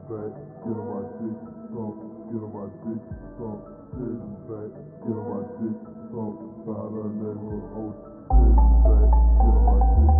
back, get on my dick, talk, get on my dick, talk, sitting back, get on my dick, talk, about her neighborhood, oh, sitting back, get on my dick.